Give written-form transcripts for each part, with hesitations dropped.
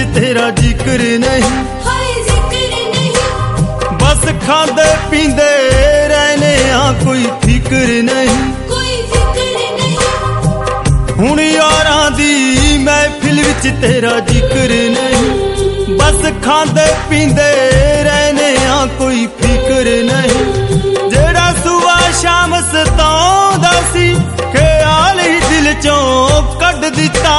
तेरा जिक्र नहीं, बस खांदे पींदे रहने कोई फिक्र नहीं। हुण यारां दी महफिल विच तेरा जिक्र नहीं, बस खांदे पींदे रहने कोई फिक्र नहीं। जेड़ा सुबह शाम सताउंदा सी ख्याल ही दिल चों कढ दिता।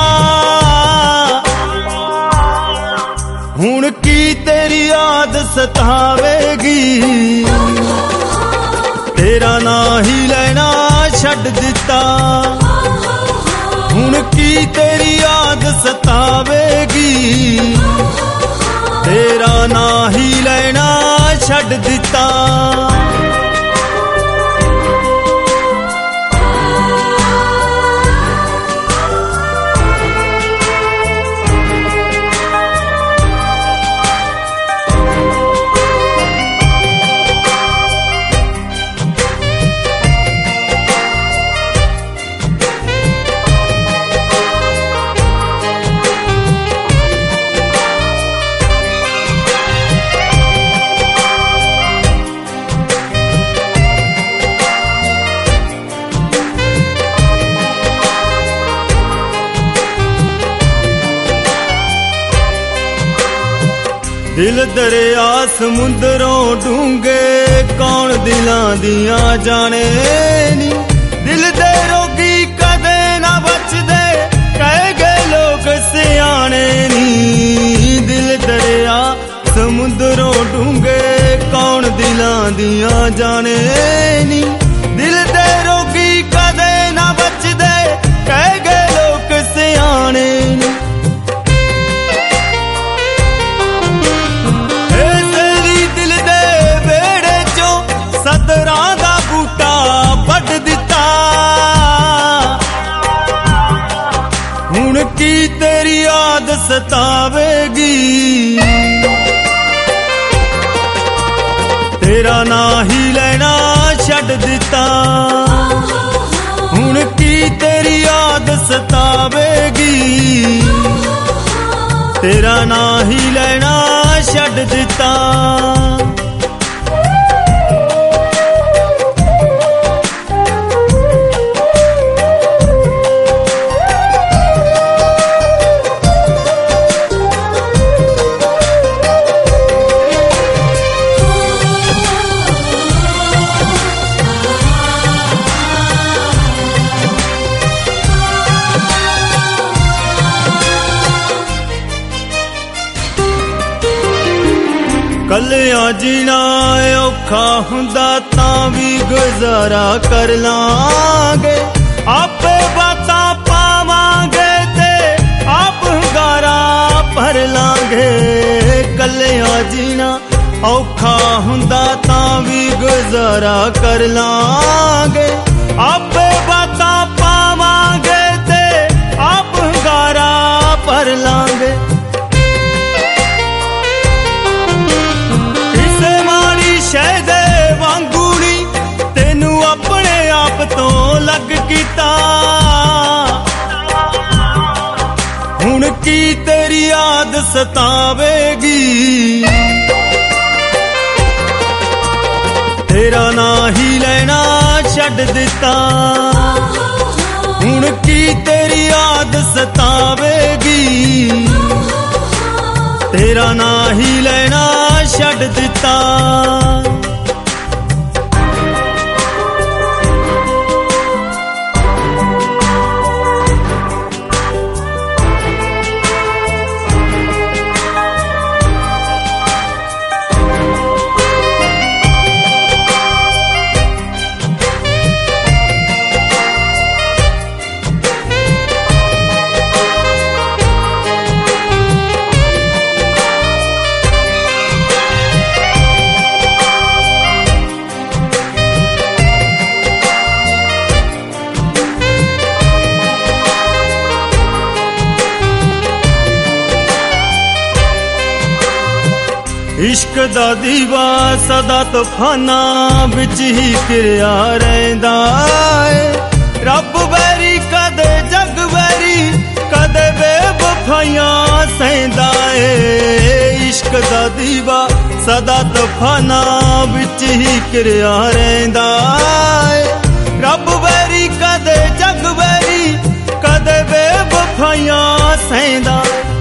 हुण की तेरी याद सतावेगी, तेरा नां ही लेना छड्ड दिता। हुण की तेरी याद सतावेगी, तेरा नां ही लेना छड्ड दिता। दिल दरिया समुंदरों डूंगे कौन दिलां दियां जाने नी। दिल दे रोगी कदे ना बचदे कह गए लोग सियाने नी। दिल दरिया समुंदरों डूंगे कौन दिलां दियां जाने नी। दिल दे रोगी कदे ना बचदे कह गए लोग सियाने नी। की तेरी याद सतावेगी, तेरा नां ही लेना छड्ड दिता। हुण की तेरी याद सतावेगी, तेरा नां ही लेना छड्ड दिता। कलियां जीना औखा हुंदा तां भी गुजारा कर लांगे। आपे बातां पावांगे ते आप हंगारा भर लांगे। कलियां जीना औखा हुंदा तां भी गुजारा कर लांगे। आपे बातां पावांगे ते आप हंगारा भर लांगे। शहदे वांगूनी तेनू अपने आप तो लग कीता। हुण की तेरी याद सतावेगी, तेरा नां ही लेना छड्ड दिता। हुण की तेरी याद सतावेगी, तेरा नां ही लेना छड्ड दिता। इश्क दा दीवा सदा तूफाना विच ही किरिया रहिंदा है। रब वैरी कदे जग वैरी कदे बेवफाइयां सहंदा है। सदा तूफाना विच ही घिरिया रहिंदा है। रब वैरी कदे जग वैरी कदे बेवफाइयां सहिंदा।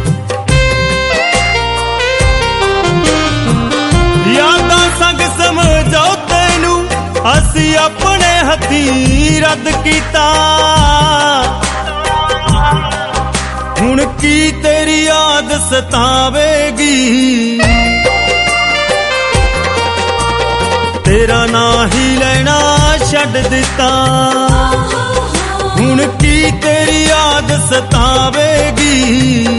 यादां संग समझौते नूं असी अपने हथी रद्द कीता। हुण की तेरी याद सतावेगी, तेरा ना ही लेना छड्ड दिता। हुण की तेरी याद सतावेगी,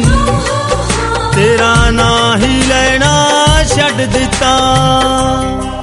तेरा ना ही लेना छड्ड दिता।